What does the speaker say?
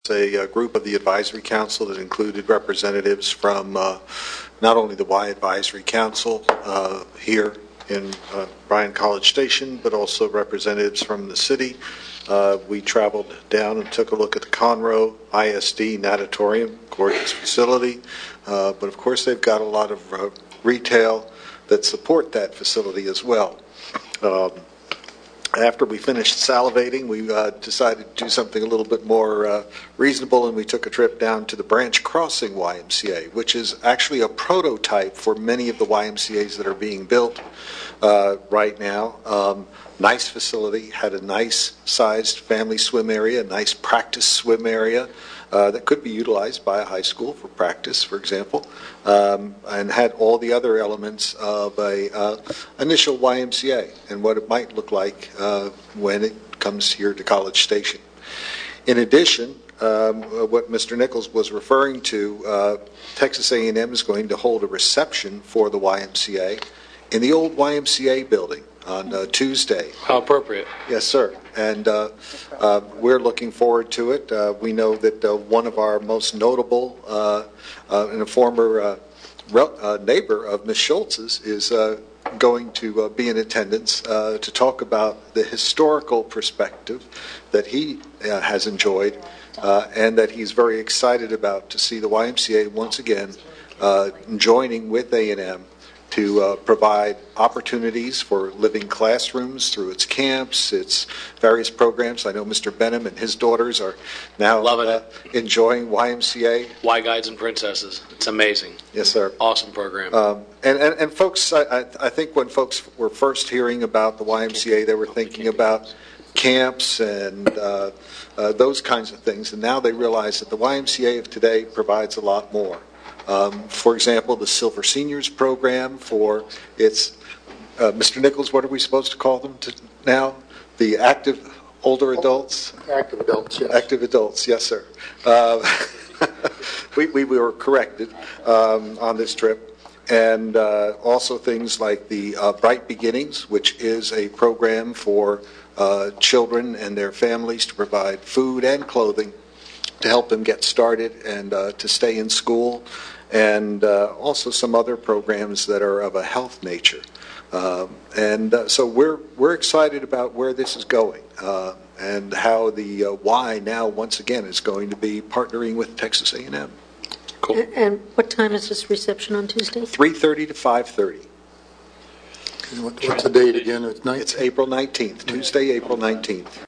A group of the advisory council that included representatives from not only the Y Advisory Council here in Bryan College Station, but also representatives from the city. We traveled down and took a look at the Conroe ISD natatorium, gorgeous facility, but of course they've got a lot of retail that support that facility as well. After we finished salivating, we decided to do something a little bit more reasonable, and we took a trip down to the Branch Crossing YMCA, which is actually a prototype for many of the YMCAs that are being built right now. Nice facility, had a nice-sized family swim area, a nice practice swim area that could be utilized by a high school for practice, for example, and had all the other elements of a initial YMCA and what it might look like when it comes here to College Station. In addition, what Mr. Nichols was referring to, Texas A&M is going to hold a reception for the YMCA in the old YMCA building on Tuesday. How appropriate. Yes, sir. And we're looking forward to it. We know that one of our most notable and a former neighbor of Ms. Schultz's is going to be in attendance to talk about the historical perspective that he has enjoyed and that he's very excited about to see the YMCA once again joining with A&M to provide opportunities for living classrooms through its camps, its various programs. I know Mr. Benham and his daughters are now enjoying YMCA. Y Guides and Princesses. It's amazing. Yes, sir. Awesome program. And folks, I think when folks were first hearing about the YMCA, they were thinking about camps and those kinds of things, and now they realize that the YMCA of today provides a lot more. For example, the Silver Seniors program for its, Mr. Nichols, what are we supposed to call them now? The active older adults? Active adults, yes. Active adults, yes, sir. We were corrected on this trip. And also things like the Bright Beginnings, which is a program for children and their families to provide food and clothing to help them get started and to stay in school, and also some other programs that are of a health nature. So we're excited about where this is going and how the Y now once again is going to be partnering with Texas A&M. Cool. And what time is this reception on Tuesday? 3:30 to 5:30. What's the date again? It's April 19th, Tuesday, April 19th.